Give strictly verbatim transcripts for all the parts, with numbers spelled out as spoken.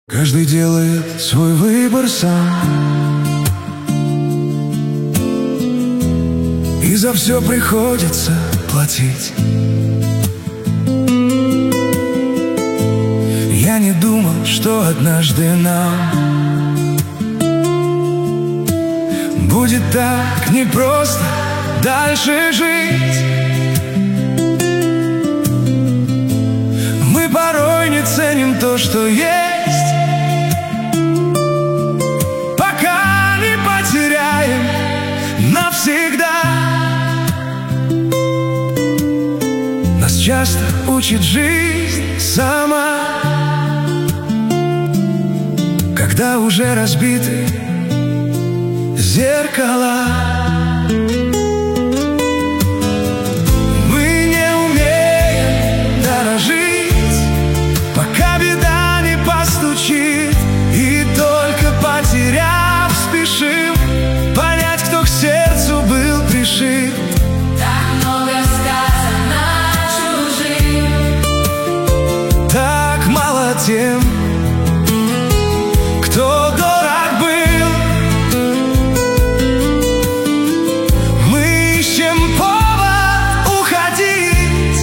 Каждый делает свой выбор сам, и за все приходится платить. Я не думал, что однажды нам будет так непросто дальше жить. Мы порой не ценим то, что есть, пока не потеряем навсегда. Нас часто учит жизнь сама, когда уже разбиты зеркала. Мы не умеем дорожить, пока беда не постучит, и только потеряв, спешим понять, кто к сердцу был пришит. Так много сказано чужим, так мало тем, кто дорог был. Мы ищем повод уходить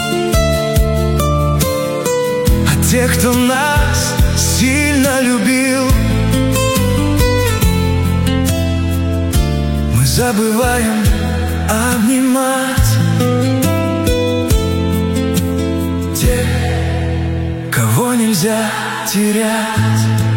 от тех, кто нас сильно любил. Мы забываем обнимать тех, кого нельзя терять.